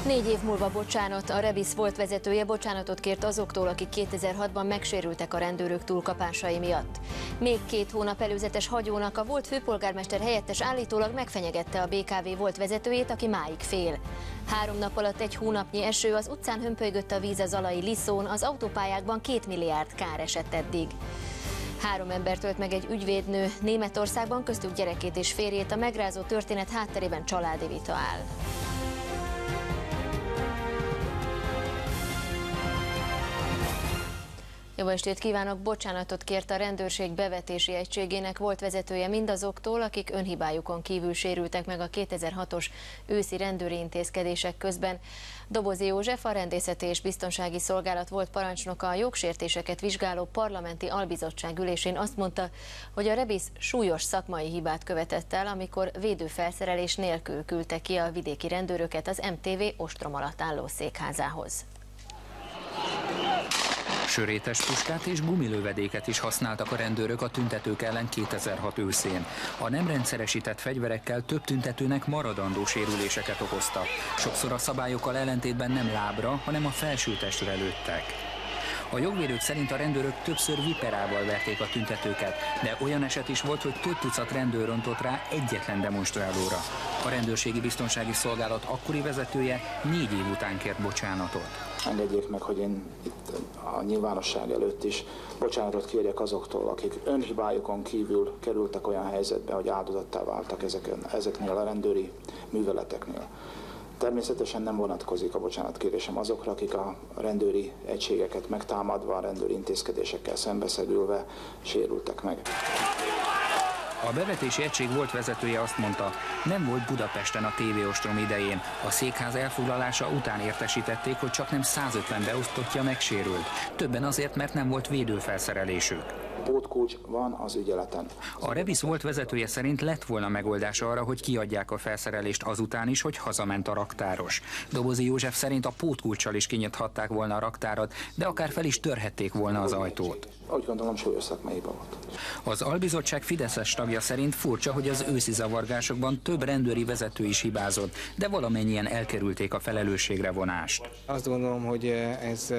4 év múlva bocsánat. A Rebisz volt vezetője bocsánatot kért azoktól, akik 2006-ban megsérültek a rendőrök túlkapásai miatt. Még 2 hónap előzetes hagyónak a volt főpolgármester helyettes állítólag megfenyegette a BKV volt vezetőjét, aki máig fél. 3 nap alatt 1 hónapnyi eső, az utcán hömpölygött a víz a zalai Liszón, az autópályákban 2 milliárd kár esett eddig. 3 embert ölt meg egy ügyvédnő Németországban, köztük gyerekét és férjét. A megrázó történet hátterében családi vita áll. Jó estét kívánok! Bocsánatot kért a rendőrség bevetési egységének volt vezetője mindazoktól, akik önhibájukon kívül sérültek meg a 2006-os őszi rendőri intézkedések közben. Dobozi József, a Rendészeti és Biztonsági Szolgálat volt parancsnoka a jogsértéseket vizsgáló parlamenti albizottság ülésén azt mondta, hogy a Rebisz súlyos szakmai hibát követett el, amikor védőfelszerelés nélkül küldte ki a vidéki rendőröket az MTV ostrom alatt álló székházához. Sörétes puskát és gumilövedéket is használtak a rendőrök a tüntetők ellen 2006 őszén. A nem rendszeresített fegyverekkel több tüntetőnek maradandó sérüléseket okoztak. Sokszor a szabályokkal ellentétben nem lábra, hanem a felsőtestre lőttek. A jogvédők szerint a rendőrök többször viperával verték a tüntetőket, de olyan eset is volt, hogy több tucat rendőr rontott rá egyetlen demonstrálóra. A Rendőrségi Biztonsági Szolgálat akkori vezetője 4 év után kért bocsánatot. Engedjék meg, hogy én itt a nyilvánosság előtt is bocsánatot kérjek azoktól, akik önhibájukon kívül kerültek olyan helyzetbe, hogy áldozattá váltak ezeknél a rendőri műveleteknél. Természetesen nem vonatkozik a bocsánatkérésem azokra, akik a rendőri egységeket megtámadva, a rendőri intézkedésekkel szembeszegülve sérültek meg. A bevetési egység volt vezetője azt mondta, nem volt Budapesten a TV-ostrom idején. A székház elfoglalása után értesítették, hogy csak nem 150 beosztottja megsérült. Többen azért, mert nem volt védőfelszerelésük. Pótkulcs van az ügyeleten. A Rebisz volt vezetője szerint lett volna megoldás arra, hogy kiadják a felszerelést azután is, hogy hazament a raktáros. Dobozi József szerint a pótkulccsal is kinyithatták volna a raktárat, de akár fel is törhették volna az ajtót. Úgy gondolom, súlyos szakmai hiba volt. Az albizottság fideszes tagja szerint furcsa, hogy az őszi zavargásokban több rendőri vezető is hibázott, de valamennyien elkerülték a felelősségre vonást. Azt gondolom, hogy ez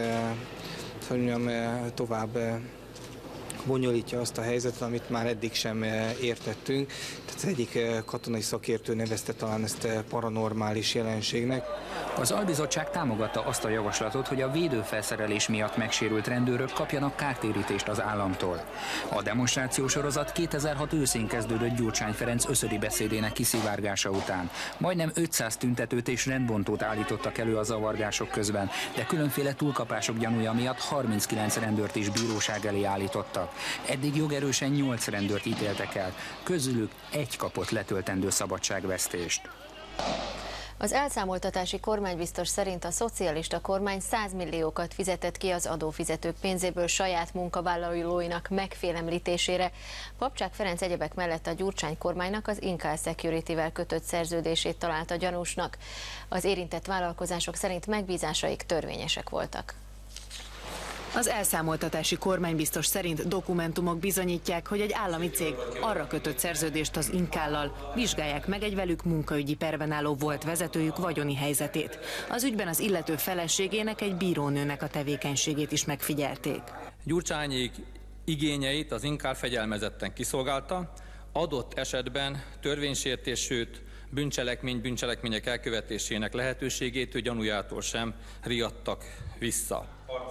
tovább bonyolítja azt a helyzetet, amit már eddig sem értettünk. Tehát az egyik katonai szakértő nevezte talán ezt paranormális jelenségnek. Az albizottság támogatta azt a javaslatot, hogy a védőfelszerelés miatt megsérült rendőrök kapjanak kártérítést az államtól. A demonstrációsorozat 2006 őszén kezdődött Gyurcsány Ferenc összödi beszédének kiszivárgása után. Majdnem 500 tüntetőt és rendbontót állítottak elő a zavargások közben, de különféle túlkapások gyanúja miatt 39 rendőrt is bíróság elé állítottak. Eddig jogerősen 8 rendőrt ítéltek el, közülük 1 kapott letöltendő szabadságvesztést. Az elszámoltatási kormánybiztos szerint a szocialista kormány 100 milliókat fizetett ki az adófizetők pénzéből saját munkavállalóinak megfélemlítésére. Papcsák Ferenc egyebek mellett a Gyurcsány kormánynak az Incal Security-vel kötött szerződését találta gyanúsnak. Az érintett vállalkozások szerint megbízásaik törvényesek voltak. Az elszámoltatási kormánybiztos szerint dokumentumok bizonyítják, hogy egy állami cég arra kötött szerződést az Incallal, vizsgálják meg egy velük munkaügyi perben álló volt vezetőjük vagyoni helyzetét. Az ügyben az illető feleségének, egy bírónőnek a tevékenységét is megfigyelték. Gyurcsányék igényeit az Incall fegyelmezetten kiszolgálta, adott esetben törvénysértés, sőt bűncselekmények elkövetésének lehetőségétől, gyanújától sem riadtak vissza.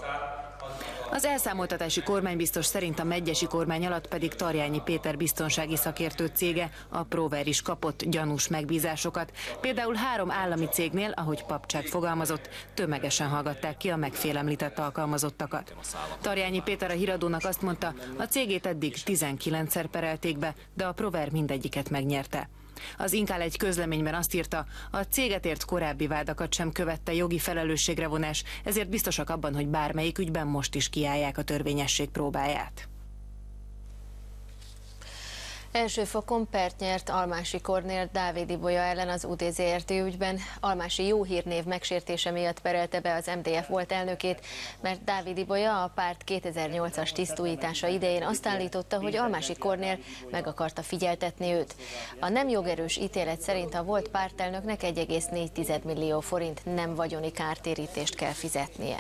Az elszámoltatási kormánybiztos szerint a megyesi kormány alatt pedig Tarjányi Péter biztonsági szakértő cége, a Prover is kapott gyanús megbízásokat. Például 3 állami cégnél, ahogy Papcsák fogalmazott, tömegesen hallgatták ki a megfélemlített alkalmazottakat. Tarjányi Péter a Híradónak azt mondta, a cégét eddig 19-szer perelték be, de a Prover mindegyiket megnyerte. Az Incall egy közleményben azt írta, a céget ért korábbi vádakat sem követte jogi felelősségre vonás, ezért biztosak abban, hogy bármelyik ügyben most is kiállják a törvényesség próbáját. Első fokon pert nyert Almási Kornél Dávid Ibolya ellen az UTZRT ügyben. Almási jó hírnév megsértése miatt perelte be az MDF volt elnökét, mert Dávid Ibolya a párt 2008-as tisztújítása idején azt állította, hogy Almási Kornél meg akarta figyeltetni őt. A nem jogerős ítélet szerint a volt pártelnöknek 1,4 millió forint nem vagyoni kártérítést kell fizetnie.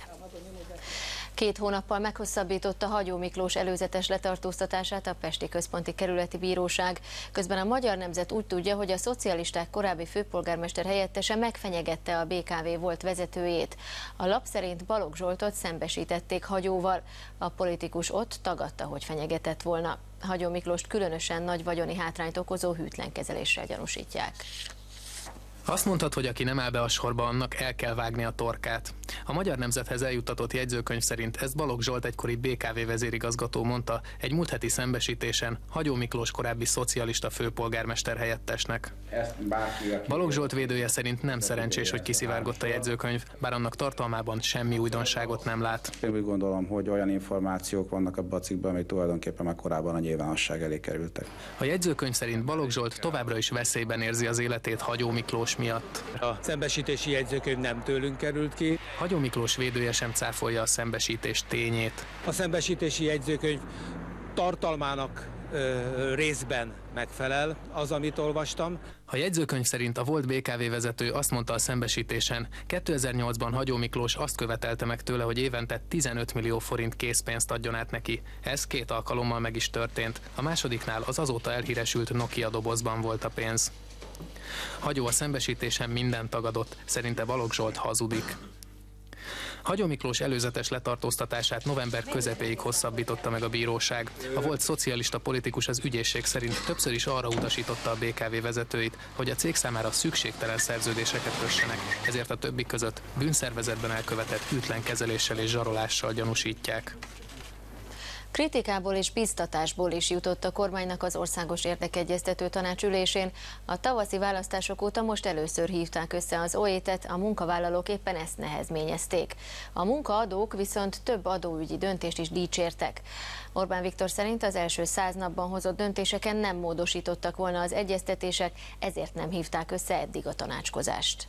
2 hónappal meghosszabbította Hagyó Miklós előzetes letartóztatását a Pesti Központi Kerületi Bíróság. Közben a Magyar Nemzet úgy tudja, hogy a szocialisták korábbi főpolgármester helyettese megfenyegette a BKV volt vezetőjét. A lap szerint Balogh Zsoltot szembesítették Hagyóval. A politikus ott tagadta, hogy fenyegetett volna. Hagyó Miklóst különösen nagy vagyoni hátrányt okozó hűtlen kezeléssel gyanúsítják. Azt mondhat, hogy aki nem áll be a sorba, annak el kell vágni a torkát. A Magyar Nemzethez eljuttatott jegyzőkönyv szerint ezt Balogh Zsolt egykori BKV vezérigazgató mondta egy múlt heti szembesítésen Hagyó Miklós korábbi szocialista főpolgármester helyettesnek. Balogh Zsolt védője szerint nem szerencsés, hogy kiszivárgott a jegyzőkönyv, bár annak tartalmában semmi újdonságot nem lát. Én úgy gondolom, hogy olyan információk vannak abban a cikkben, amik tulajdonképpen már korábban a nyilvánosság elé kerültek. A jegyzőkönyv szerint Balogh Zsolt továbbra is veszélyben érzi az életét Hagyó Miklós miatt. A szembesítési jegyzőkönyv nem tőlünk került ki. Hagyó Miklós védője sem cáfolja a szembesítés tényét. A szembesítési jegyzőkönyv tartalmának részben megfelel az, amit olvastam. A jegyzőkönyv szerint a volt BKV vezető azt mondta a szembesítésen, 2008-ban Hagyó Miklós azt követelte meg tőle, hogy évente 15 millió forint készpénzt adjon át neki. Ez 2 alkalommal meg is történt. A másodiknál az azóta elhíresült Nokia dobozban volt a pénz. Hagyó a szembesítésen mindent tagadott, szerinte Balogh Zsolt hazudik. Hagyó Miklós előzetes letartóztatását november közepéig hosszabbította meg a bíróság. A volt szocialista politikus az ügyészség szerint többször is arra utasította a BKV vezetőit, hogy a cég számára szükségtelen szerződéseket kössenek, ezért a többi között bűnszervezetben elkövetett hűtlen kezeléssel és zsarolással gyanúsítják. Kritikából és biztatásból is jutott a kormánynak az Országos Érdekegyeztető Tanács ülésén. A tavaszi választások óta most először hívták össze az OÉT-et, a munkavállalók éppen ezt nehezményezték. A munkaadók viszont több adóügyi döntést is dicsértek. Orbán Viktor szerint az első 100 napban hozott döntéseken nem módosítottak volna az egyeztetések, ezért nem hívták össze eddig a tanácskozást.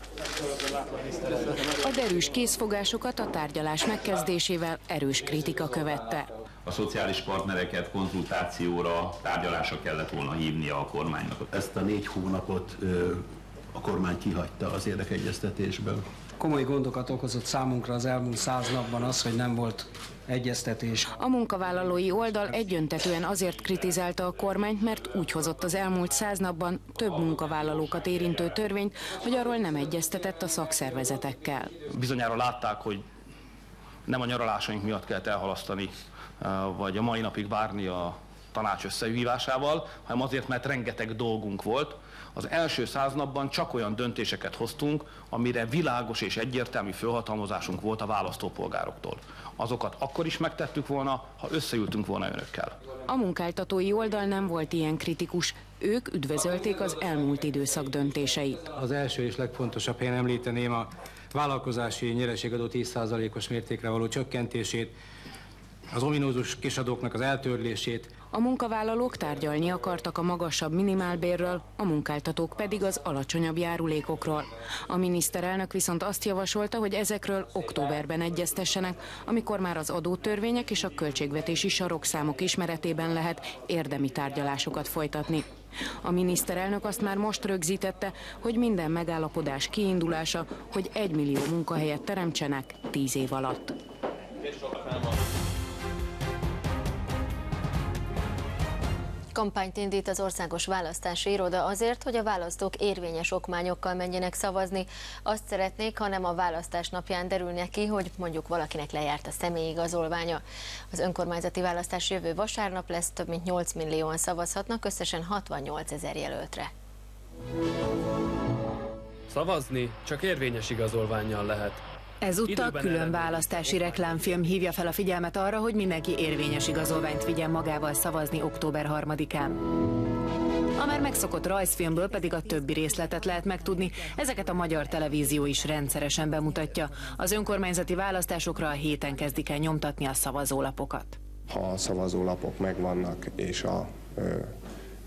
A derűs készfogásokat a tárgyalás megkezdésével erős kritika követte. A szociális partnereket konzultációra, tárgyalásra kellett volna hívnia a kormánynak. Ezt a 4 hónapot a kormány kihagyta az érdekegyeztetésből. Komoly gondokat okozott számunkra az elmúlt 100 napban az, hogy nem volt egyeztetés. A munkavállalói oldal egyöntetűen azért kritizálta a kormányt, mert úgy hozott az elmúlt 100 napban több munkavállalókat érintő törvényt, hogy arról nem egyeztetett a szakszervezetekkel. Bizonyára látták, hogy nem a nyaralásaink miatt kellett elhalasztani, vagy a mai napig várni a tanács összehívásával, hanem azért, mert rengeteg dolgunk volt. Az első 100 napban csak olyan döntéseket hoztunk, amire világos és egyértelmű fölhatalmazásunk volt a választópolgároktól. Azokat akkor is megtettük volna, ha összeültünk volna önökkel. A munkáltatói oldal nem volt ilyen kritikus. Ők üdvözölték az elmúlt időszak döntéseit. Az első és legfontosabb, én említeném a vállalkozási nyereségadó 10%-os mértékre való csökkentését, az ominózus kisadóknak az eltörlését. A munkavállalók tárgyalni akartak a magasabb minimálbérről, a munkáltatók pedig az alacsonyabb járulékokról. A miniszterelnök viszont azt javasolta, hogy ezekről októberben egyeztessenek, amikor már az adótörvények és a költségvetési sarokszámok ismeretében lehet érdemi tárgyalásokat folytatni. A miniszterelnök azt már most rögzítette, hogy minden megállapodás kiindulása, hogy 1 millió munkahelyet teremtsenek 10 év alatt. Kampányt indít az Országos Választási Iroda azért, hogy a választók érvényes okmányokkal menjenek szavazni. Azt szeretnék, ha nem a választás napján derülne ki, hogy mondjuk valakinek lejárt a személyigazolványa. Az önkormányzati választás jövő vasárnap lesz, több mint 8 millióan szavazhatnak, összesen 68 000 jelöltre. Szavazni csak érvényes igazolvánnyal lehet. Ezúttal külön választási reklámfilm hívja fel a figyelmet arra, hogy mindenki érvényes igazolványt vigyen magával szavazni október 3-án. A már megszokott rajzfilmből pedig a többi részletet lehet megtudni, ezeket a Magyar Televízió is rendszeresen bemutatja. Az önkormányzati választásokra a héten kezdik el nyomtatni a szavazólapokat. Ha a szavazólapok megvannak és a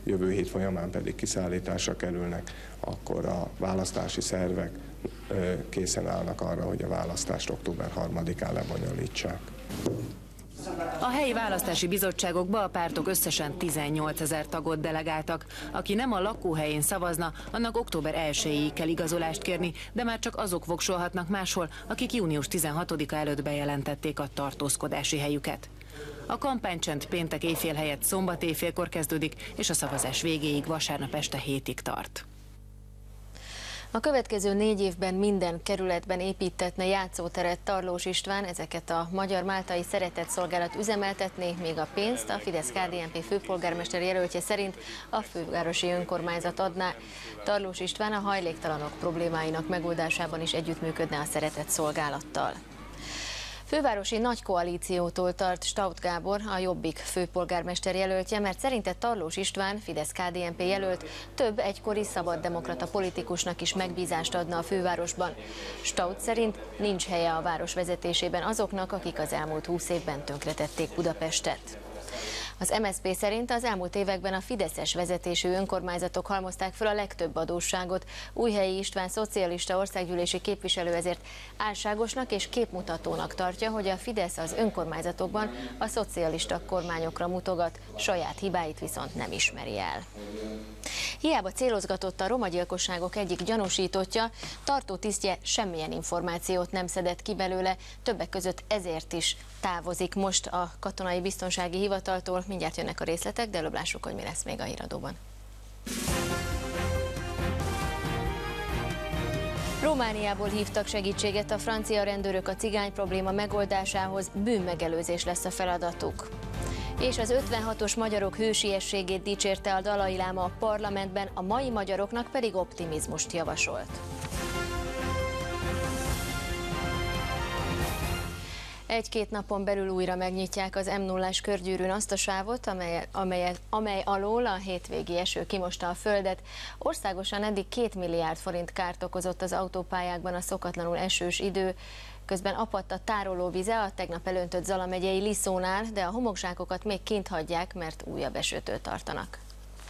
jövő hét folyamán pedig kiszállításra kerülnek, akkor a választási szervek készen állnak arra, hogy a választást október 3-án lebonyolítsák. A helyi választási bizottságokba a pártok összesen 18 000 tagot delegáltak. Aki nem a lakóhelyén szavazna, annak október 1-ig kell igazolást kérni, de már csak azok voksolhatnak máshol, akik június 16-a előtt bejelentették a tartózkodási helyüket. A kampánycsend péntek éjfél helyett szombat éjfélkor kezdődik, és a szavazás végéig vasárnap este 7-ig tart. A következő 4 évben minden kerületben építetne játszóteret Tarlós István, ezeket a Magyar-Máltai Szeretetszolgálat üzemeltetné, még a pénzt a Fidesz-KDNP főpolgármester jelöltje szerint a fővárosi önkormányzat adná. Tarlós István a hajléktalanok problémáinak megoldásában is együttműködne a Szeretetszolgálattal. Fővárosi nagy koalíciótól tart Stauth Gábor, a Jobbik főpolgármester jelöltje, mert szerinte Tarlós István, Fidesz-KDNP jelölt, több egykori szabaddemokrata politikusnak is megbízást adna a fővárosban. Stauth szerint nincs helye a város vezetésében azoknak, akik az elmúlt 20 évben tönkretették Budapestet. Az MSZP szerint az elmúlt években a fideszes vezetésű önkormányzatok halmozták fel a legtöbb adósságot. Újhelyi István szocialista országgyűlési képviselő ezért álságosnak és képmutatónak tartja, hogy a Fidesz az önkormányzatokban a szocialista kormányokra mutogat, saját hibáit viszont nem ismeri el. Hiába célozgatott a romagyilkosságok egyik gyanúsítottja, tartótisztje semmilyen információt nem szedett ki belőle, többek között ezért is távozik most a Katonai Biztonsági Hivataltól. Mindjárt jönnek a részletek, de előbb lássuk, hogy mi lesz még a híradóban. Romániából hívtak segítséget a francia rendőrök a cigány probléma megoldásához, bűnmegelőzés lesz a feladatuk. És az 56-os magyarok hősiességét dicsérte a Dalai Láma a parlamentben, a mai magyaroknak pedig optimizmust javasolt. Egy-két napon belül újra megnyitják az M0-ás körgyűrűn azt a sávot, amely alól a hétvégi eső kimosta a földet. Országosan eddig 2 milliárd forint kárt okozott az autópályákban a szokatlanul esős idő. Közben apadt a tárolóvize a tegnap elöntött Zala megyei Liszónál, de a homokzsákokat még kint hagyják, mert újabb esőtől tartanak.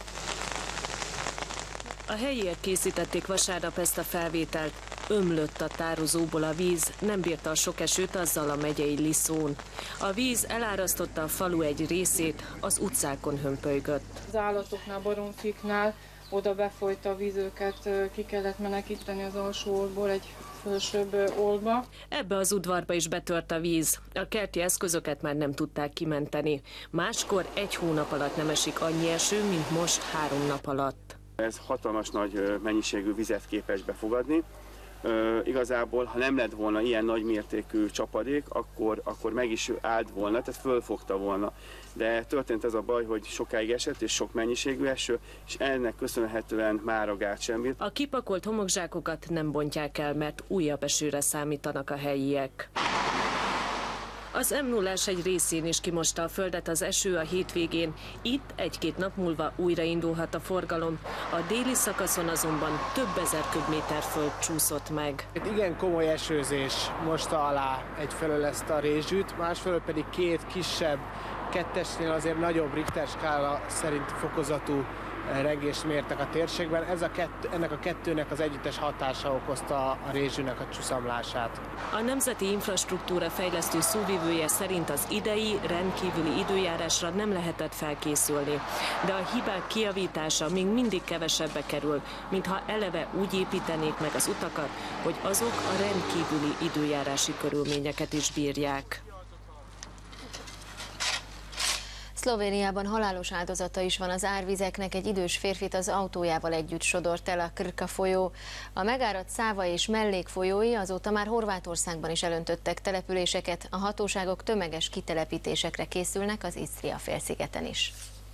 A helyiek készítették vasárnap ezt a felvételt. Ömlött a tározóból a víz, nem bírta a sok esőt a Zala megyei Liszón. A víz elárasztotta a falu egy részét, az utcákon hömpölygött. Az állatoknál, baromfiknál oda befolyt a víz, őket ki kellett menekíteni az alsó oldból egy felsőbb oldba. Ebbe az udvarba is betört a víz. A kerti eszközöket már nem tudták kimenteni. Máskor 1 hónap alatt nem esik annyi eső, mint most 3 nap alatt. Ez hatalmas nagy mennyiségű vizet képes befogadni. Igazából, ha nem lett volna ilyen nagy mértékű csapadék, akkor meg is állt volna, tehát fölfogta volna. De történt ez a baj, hogy sokáig esett és sok mennyiségű eső, és ennek köszönhetően már a gát sem bírt. A kipakolt homokzsákokat nem bontják el, mert újabb esőre számítanak a helyiek. Az M0-ás egy részén is kimosta a földet az eső a hétvégén. Itt 1-2 nap múlva újraindulhat a forgalom. A déli szakaszon azonban több ezer köbméter föld csúszott meg. Igen komoly esőzés mosta alá egyfelől ezt a rézsűt, másfelől pedig 2 kisebb, 2-esnél azért nagyobb Richter skála szerint fokozatú regést mértek a térségben. Ennek a 2-nek az együttes hatása okozta a rézsűnek a csúszamlását. A Nemzeti Infrastruktúra Fejlesztő szóvivője szerint az idei rendkívüli időjárásra nem lehetett felkészülni, de a hibák kijavítása még mindig kevesebbe kerül, mintha eleve úgy építenék meg az utakat, hogy azok a rendkívüli időjárási körülményeket is bírják. Szlovéniában halálos áldozata is van az árvizeknek, egy idős férfit az autójával együtt sodort el a Krka folyó. A megáradt Száva és mellékfolyói azóta már Horvátországban is elöntöttek településeket, a hatóságok tömeges kitelepítésekre készülnek az Isztria félszigeten is.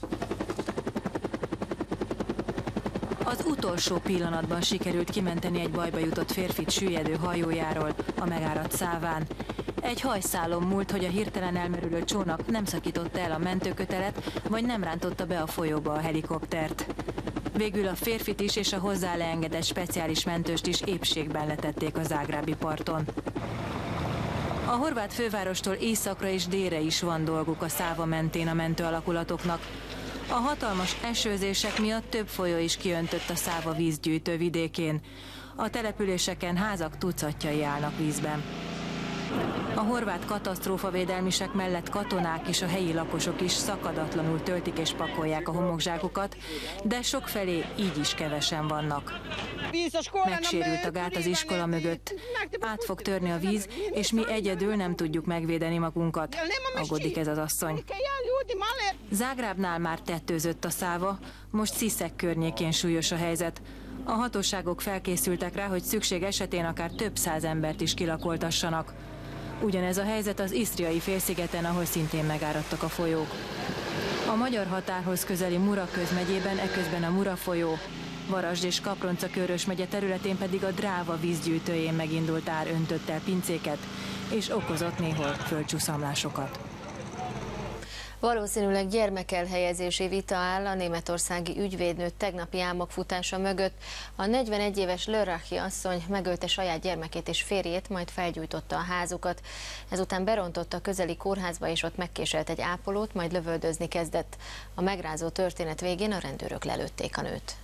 Az utolsó pillanatban sikerült kimenteni egy bajba jutott férfit süllyedő hajójáról, a megáradt Száván. Egy hajszálon múlt, hogy a hirtelen elmerülő csónak nem szakította el a mentőkötelet, vagy nem rántotta be a folyóba a helikoptert. Végül a férfit is és a hozzá leengedett speciális mentőst is épségben letették a zágrábi parton. A horvát fővárostól északra és délre is van dolguk a Száva mentén a mentőalakulatoknak. A hatalmas esőzések miatt több folyó is kiöntött a Száva vízgyűjtő vidékén. A településeken házak tucatjai állnak vízben. A horvát katasztrófavédelmisek mellett katonák és a helyi lakosok is szakadatlanul töltik és pakolják a homokzsákokat, de sokfelé így is kevesen vannak. Megsérült a gát az iskola mögött. Át fog törni a víz, és mi egyedül nem tudjuk megvédeni magunkat, aggódik ez az asszony. Zágrábnál már tettőzött a Száva, most Sziszek környékén súlyos a helyzet. A hatóságok felkészültek rá, hogy szükség esetén akár több száz embert is kilakoltassanak. Ugyanez a helyzet az Isztriai félszigeten, ahol szintén megáradtak a folyók. A magyar határhoz közeli Muraköz megyében eközben a Mura folyó, Varasd és Kapronca-Körös megye területén pedig a Dráva vízgyűjtőjén megindult ár öntött el pincéket, és okozott néhol földcsúszamlásokat. Valószínűleg gyermekelhelyezési vita áll a németországi ügyvédnő tegnapi álmokfutása mögött. A 41 éves Lörrachi asszony megölte saját gyermekét és férjét, majd felgyújtotta a házukat. Ezután berontott a közeli kórházba, és ott megkéselt egy ápolót, majd lövöldözni kezdett. A megrázó történet végén a rendőrök lelőtték a nőt.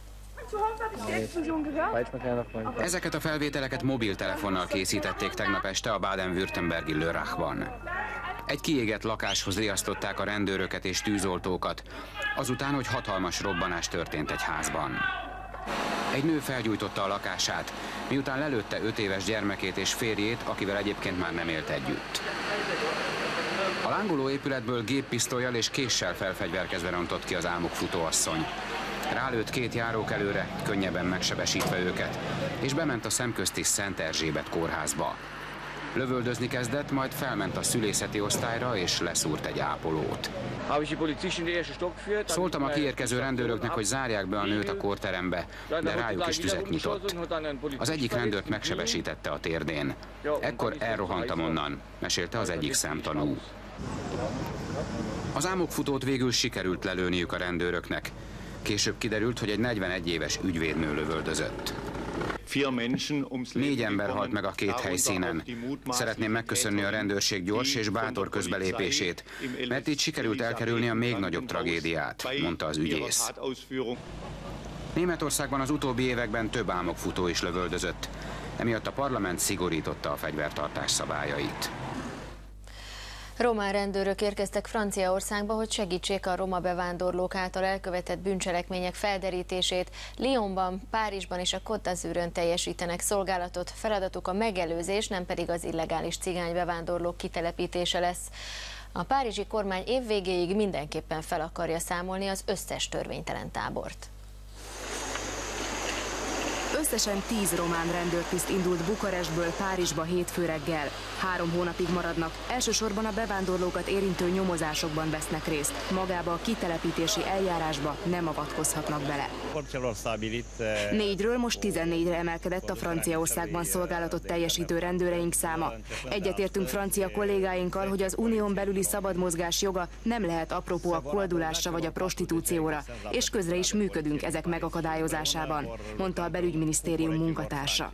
Ezeket a felvételeket mobiltelefonnal készítették tegnap este a baden-württembergi Lörrachban. Egy kiégett lakáshoz riasztották a rendőröket és tűzoltókat, azután, hogy hatalmas robbanás történt egy házban. Egy nő felgyújtotta a lakását, miután lelőtte 5 éves gyermekét és férjét, akivel egyébként már nem élt együtt. A lángoló épületből géppisztollyal és késsel felfegyverkezve rontott ki az álmokfutó asszony. Rálőtt 2 járókelőre, könnyebben megsebesítve őket, és bement a szemközti Szent Erzsébet kórházba. Lövöldözni kezdett, majd felment a szülészeti osztályra és leszúrt egy ápolót. Szóltam a kiérkező rendőröknek, hogy zárják be a nőt a kórterembe, de rájuk is tüzet nyitott. Az egyik rendőrt megsebesítette a térdén. Ekkor elrohantam onnan, mesélte az egyik szemtanú. Az álmokfutót végül sikerült lelőniük a rendőröknek. Később kiderült, hogy egy 41 éves ügyvédnő lövöldözött. 4 ember halt meg a 2 helyszínen. Szeretném megköszönni a rendőrség gyors és bátor közbelépését, mert így sikerült elkerülni a még nagyobb tragédiát, mondta az ügyész. Németországban az utóbbi években több álmokfutó is lövöldözött, emiatt a parlament szigorította a fegyvertartás szabályait. Román rendőrök érkeztek Franciaországba, hogy segítsék a roma bevándorlók által elkövetett bűncselekmények felderítését. Lyonban, Párizsban és a Côte d'Azurön teljesítenek szolgálatot. Feladatuk a megelőzés, nem pedig az illegális cigány bevándorlók kitelepítése lesz. A párizsi kormány év végéig mindenképpen fel akarja számolni az összes törvénytelen tábort. Összesen 10 román rendőrtiszt indult Bukarestből Párizsba hétfő reggel. 3 hónapig maradnak, elsősorban a bevándorlókat érintő nyomozásokban vesznek részt. Magába a kitelepítési eljárásba nem avatkozhatnak bele. 4-ről most 14-re emelkedett a Franciaországban szolgálatot teljesítő rendőreink száma. Egyetértünk francia kollégáinkkal, hogy az unión belüli szabad mozgás joga nem lehet apropó a koldulásra vagy a prostitúcióra, és közre is működünk ezek megakadályozásában, mondta a belügyminisztérium munkatársa.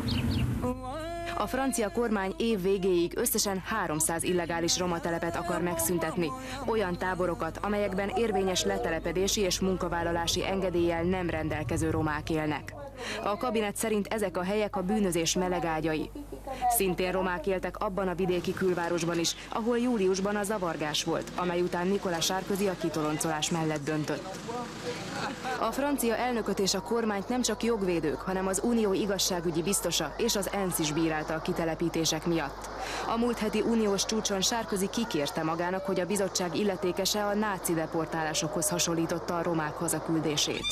A francia kormány év végéig összesen 300 illegális roma telepet akar megszüntetni. Olyan táborokat, amelyekben érvényes letelepedési és munkavállalási engedéllyel nem rendelkező romák élnek. A kabinet szerint ezek a helyek a bűnözés melegágyai. Szintén romák éltek abban a vidéki külvárosban is, ahol júliusban a zavargás volt, amely után Nicolas Sarkozy a kitoloncolás mellett döntött. A francia elnököt és a kormányt nem csak jogvédők, hanem az unió igazságügyi biztosa és az ENSZ is bírálta a kitelepítések miatt. A múlt heti uniós csúcson Sarkozy kikérte magának, hogy a bizottság illetékese a náci deportálásokhoz hasonlította a romák hazaküldését.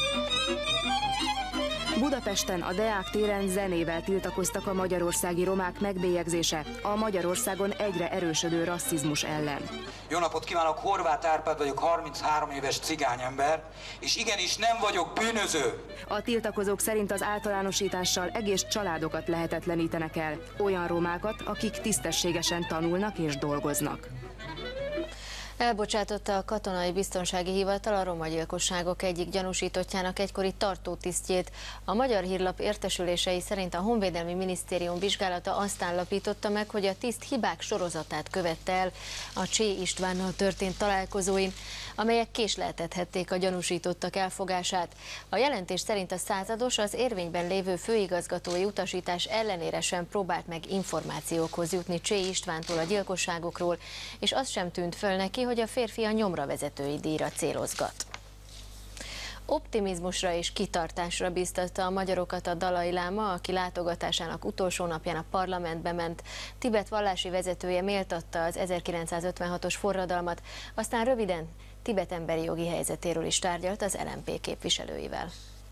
Budapesten a Deák téren zenével tiltakoztak a magyarországi romák megbélyegzése a Magyarországon egyre erősödő rasszizmus ellen. Jó napot kívánok, Horváth Árpád vagyok, 33 éves cigányember, és igenis nem vagyok bűnöző. A tiltakozók szerint az általánosítással egész családokat lehetetlenítenek el, olyan romákat, akik tisztességesen tanulnak és dolgoznak. Elbocsátotta a Katonai Biztonsági Hivatal a romagyilkosságok egyik gyanúsítottjának egykori tartótisztjét. A Magyar Hírlap értesülései szerint a Honvédelmi Minisztérium vizsgálata azt állapította meg, hogy a tiszt hibák sorozatát követte el a Csé Istvánnal történt találkozóin, amelyek késleltethették a gyanúsítottak elfogását. A jelentés szerint a százados az érvényben lévő főigazgatói utasítás ellenére sem próbált meg információkhoz jutni Csé Istvántól a gyilkosságokról, és az sem tűnt föl neki, hogy a férfi a nyomra vezetői díjra célozgat. Optimizmusra és kitartásra bíztatta a magyarokat a Dalai Láma, aki látogatásának utolsó napján a parlamentbe ment. Tibet vallási vezetője méltatta az 1956-os forradalmat, aztán röviden Tibet emberi jogi helyzetéről is tárgyalt az LMP képviselőivel.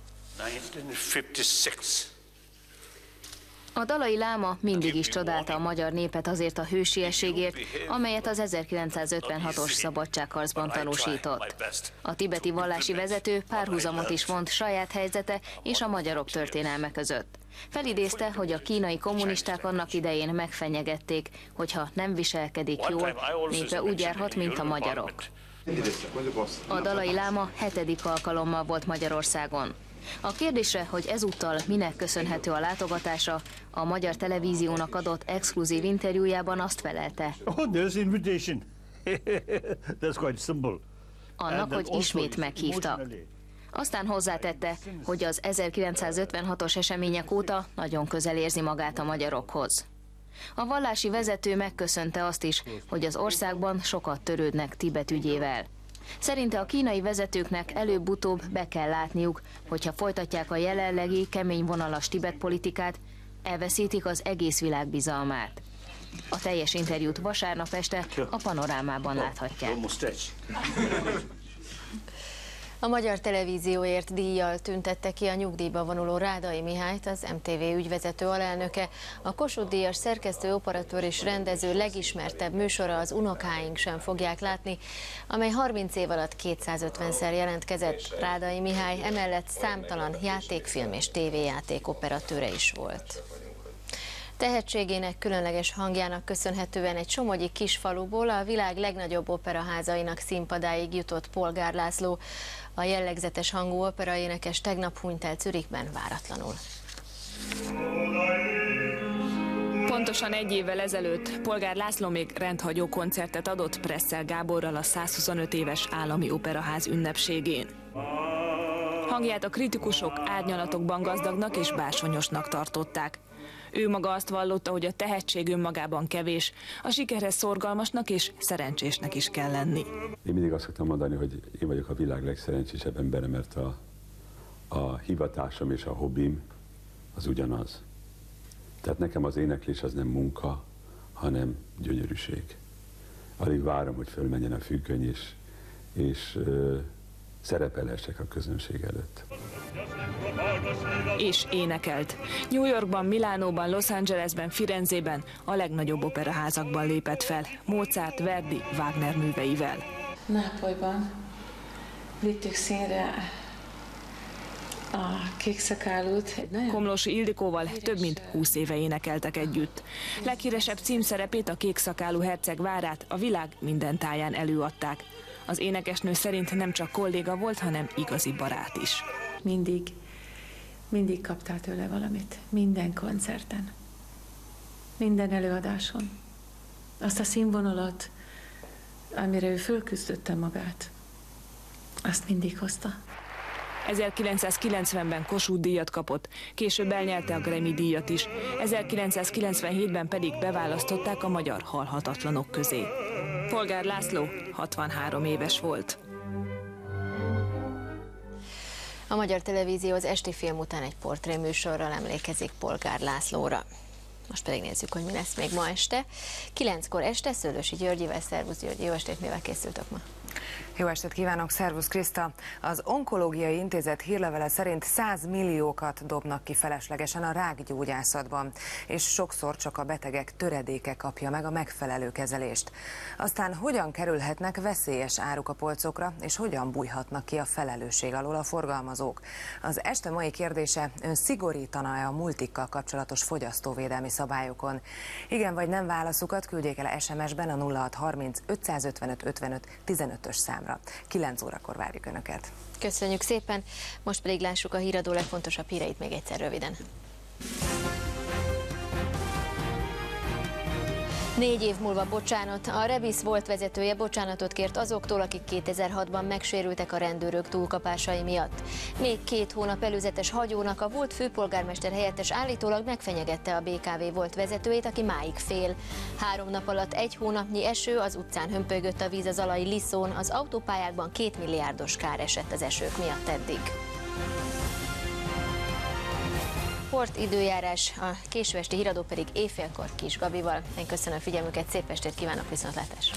1956. A Dalai Láma mindig is csodálta a magyar népet azért a hősiességért, amelyet az 1956-os szabadságharcban tanúsított. A tibeti vallási vezető párhuzamot is vont saját helyzete és a magyarok történelme között. Felidézte, hogy a kínai kommunisták annak idején megfenyegették, hogyha nem viselkedik jól, népe úgy járhat, mint a magyarok. A Dalai Láma 7. alkalommal volt Magyarországon. A kérdésre, hogy ezúttal minek köszönhető a látogatása, a Magyar Televíziónak adott exkluzív interjújában azt felelte. Annak, hogy ismét meghívtak. Aztán hozzátette, hogy az 1956-os események óta nagyon közel érzi magát a magyarokhoz. A vallási vezető megköszönte azt is, hogy az országban sokat törődnek Tibet ügyével. Szerinte a kínai vezetőknek előbb-utóbb be kell látniuk, hogyha folytatják a jelenlegi kemény vonalas Tibet politikát, elveszítik az egész világ bizalmát. A teljes interjút vasárnap este a Panorámában láthatják. A Magyar Televízióért díjjal tüntette ki a nyugdíjba vonuló Rádai Mihályt, az MTV ügyvezető alelnöke. A Kossuth-díjas szerkesztő, operatőr és rendező legismertebb műsora Az unokáink sem fogják látni, amely 30 év alatt 250-szer jelentkezett. Rádai Mihály emellett számtalan játékfilm és tévéjáték operatőre is volt. Tehetségének, különleges hangjának köszönhetően egy somogyi kisfaluból a világ legnagyobb operaházainak színpadáig jutott Polgár László. A jellegzetes hangú operaénekes tegnap hunyt el Zürichben váratlanul. Pontosan egy évvel ezelőtt Polgár László még rendhagyó koncertet adott Presszel Gáborral a 125 éves állami operaház ünnepségén. Hangját a kritikusok árnyalatokban gazdagnak és bársonyosnak tartották. Ő maga azt vallotta, hogy a tehetség önmagában kevés, a sikerhez szorgalmasnak és szerencsésnek is kell lenni. Én mindig azt szoktam mondani, hogy én vagyok a világ legszerencsésebb embere, mert a hivatásom és a hobbim az ugyanaz. Tehát nekem az éneklés az nem munka, hanem gyönyörűség. Alig várom, hogy fölmenjen a függöny, és szerepelhessek a közönség előtt. És énekelt. New Yorkban, Milánóban, Los Angelesben, Firenzében, a legnagyobb operaházakban lépett fel, Mozart, Verdi, Wagner műveivel. Nápolyban vittük színre a Kékszakálút. Komlósi Ildikóval több mint 20 éve énekeltek együtt. Leghíresebb címszerepét, a Kékszakálú herceg várát a világ minden táján előadták. Az énekesnő szerint nem csak kolléga volt, hanem igazi barát is. Mindig kaptál tőle valamit. Minden koncerten. Minden előadáson. Azt a színvonalat, amire ő fölküzdötte magát, azt mindig hozta. 1990-ben Kossuth-díjat kapott, később elnyelte a Grammy-díjat is, 1997-ben pedig beválasztották a magyar halhatatlanok közé. Polgár László 63 éves volt. A Magyar Televízió az esti film után egy portréműsorral emlékezik Polgár Lászlóra. Most pedig nézzük, hogy mi lesz még ma este. 9-kor este Szőlősi Györgyivel. Szervusz György, jó estét, mivel készültök ma? Jó estét kívánok, szervusz Kriszta! Az Onkológiai Intézet hírlevele szerint 100 milliókat dobnak ki feleslegesen a rákgyógyászatban, és sokszor csak a betegek töredéke kapja meg a megfelelő kezelést. Aztán hogyan kerülhetnek veszélyes áruk a polcokra, és hogyan bújhatnak ki a felelősség alól a forgalmazók? Az este mai kérdése: ön szigorítana-e a multikkal kapcsolatos fogyasztóvédelmi szabályokon? Igen vagy nem válaszukat küldjék el SMS-ben a 0630 555 55 15-ös számra. 9 órakor várjuk Önöket. Köszönjük szépen, most pedig lássuk a híradó legfontosabb híreit még egyszer röviden. 4 év múlva bocsánat. A Rebisz volt vezetője bocsánatot kért azoktól, akik 2006-ban megsérültek a rendőrök túlkapásai miatt. Még 2 hónap előzetes hagyónak a volt főpolgármester helyettes állítólag megfenyegette a BKV volt vezetőjét, aki máig fél. 3 nap alatt 1 hónapnyi eső, az utcán hömpölygött a víz a Zalai Liszón, az autópályákban 2 milliárdos kár esett az esők miatt eddig. Sport, időjárás, a késő esti híradó pedig éjfélkor Kis Gabival. Én köszönöm a figyelmüket, szép estét kívánok, viszontlátásra!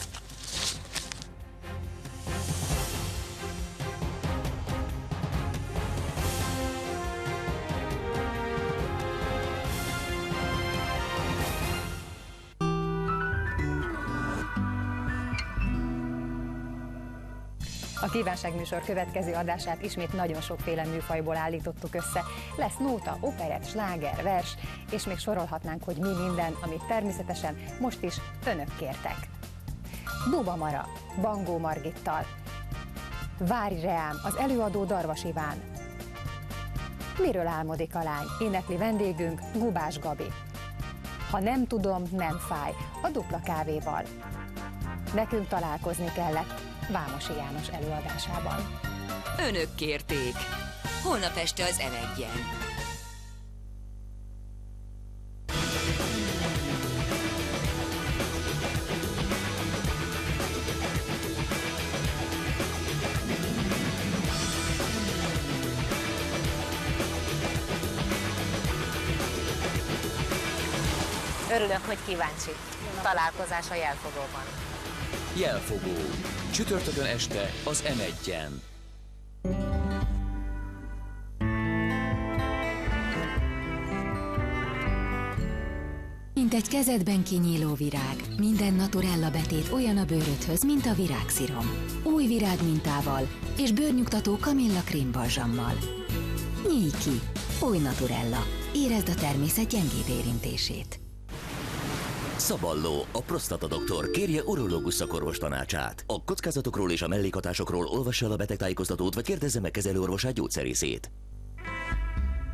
A Kívánságműsor következő adását ismét nagyon sokféle műfajból állítottuk össze. Lesz nóta, operett, sláger, vers, és még sorolhatnánk, hogy mi minden, amit természetesen most is önök kértek. Buba Mara, Bangó Margittal, Várj reám, az előadó Darvas Iván. Miről álmodik a lány? Énekli vendégünk Gubás Gabi. Ha nem tudom, nem fáj, a Dupla kávéval. Nekünk találkozni kellett Vámosi János előadásában. Önök kérték. Holnap este az M1-en. Örülök, hogy kíváncsi. Találkozás a Jelfogóban. Jelfogó. Csütörtökön este az M1-en. Mint egy kezedben kinyíló virág, minden Naturella betét olyan a bőrödhöz, mint a virágszirom. Új virágmintával és bőrnyugtató kamilla krémbalzsammal. Nyíj ki! Új Naturella. Érezd a természet gyengéd érintését. Szaballó, a Prostata Doktor, kérje urológus szakorvos tanácsát. A kockázatokról és a mellékhatásokról olvassa el a betegtájékoztatót, vagy kérdezze meg kezelőorvosát, gyógyszerészét.